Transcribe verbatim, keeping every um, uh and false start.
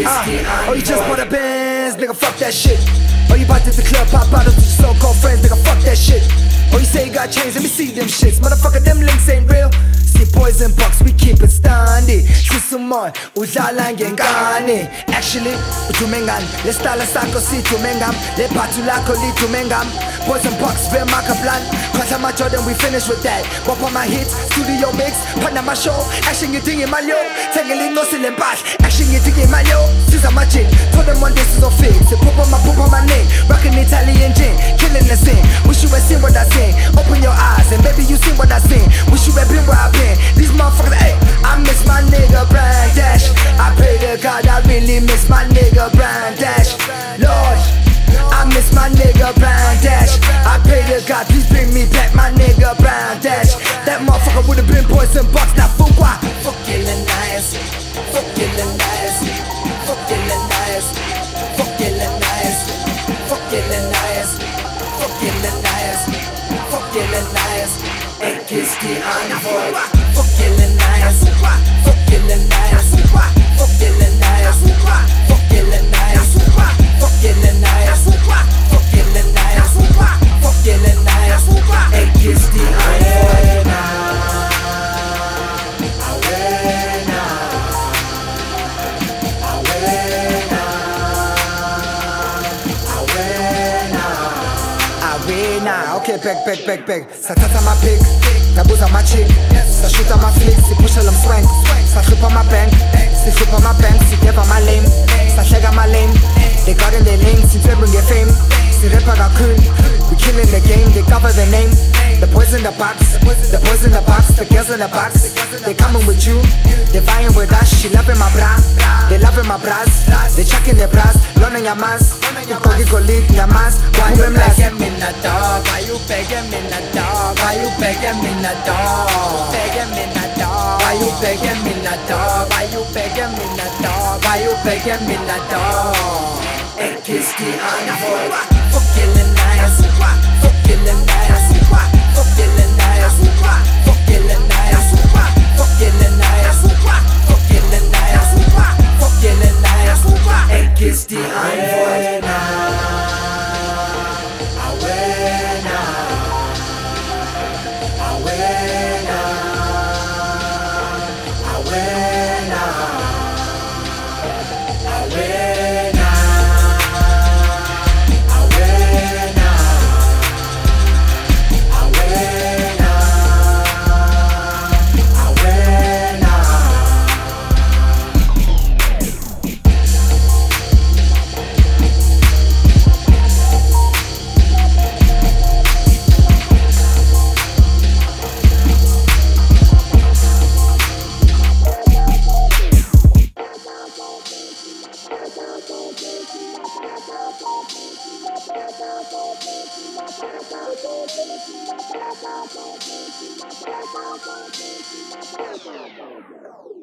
Uh, oh, you just bought a Benz, nigga, fuck that shit. Oh, you about to the club, pop bottles with your so-called friends, nigga, fuck that shit. Oh, you say you got chains, let me see them shits. Motherfucker, them links ain't real. See poison box, we keep it standing. Sisumoy, udlala ngengane. Actually, utumengan, le stala sako si tumengam, le patu lako li tumengam. Poison box, very mark a plan. Cause I'm a Jordan, we finish with that. Wap on my hits, studio mix, partner my show. Action you think in my yo, tangling no ceiling bass. Action you think in my yo, since I'm a chick. Told them one this is a fix. They pop on my poop on my name, rockin' Italian gin, killing the scene. Wish you had seen what I sing. Open your eyes and baby you seen what I sing. Wish you had been where I've been. These motherfuckers, ayy, I miss my nigga Brand Dash. I pray to God I really miss my nigga Brand Dash. Lord, I miss my nigga Brand Dash. I pray to God please bring me back my nigga Brand Dash. That motherfucker would've been poison box, now fuck why? Fuck killing nice, fuck killing nice, fuck killing nice, fuck killing nice, fuck killing nice, fuck killing nice, fuck killing nice. Ain't kiss the envoy. Fuck killing nice, fuck killing nice, fuck killing nice, fuck killing nice, fuck killing nice, fuck killing nice, fuck killing nice. Ain't kiss the envoy. Okay, back, back, back, back. Sathatha my pick, nabuza my chick. Sashuta my flick, sipusha lom swank. Sahlupha my bank, sihlupha my bank. Sideva my lame, sahleka my lame. They got in their lane, since get fame. Sirepa kakhulu, we killing the game. They cover the name. The boys in the box, the boys in the box, the girls in the box. They coming with you, they vying with us. She loving my bra, they loving my bras. They checking their bras, learning your mass. Kogi kolik nyamas, why you begging me na dog? Why you begging me na dog? Why you begging me na dog? Begging me na dog? Why you begging me na dog? Why you begging me na dog? Why you begging me na dog? Ain't kiss the envoy. Fuck killing nice, fuck killing nice, fuck killing nice, fuck killing nice, fuck killing nice, fuck killing nice, fuck killing nice. Ain't kiss the envoy. Thank you.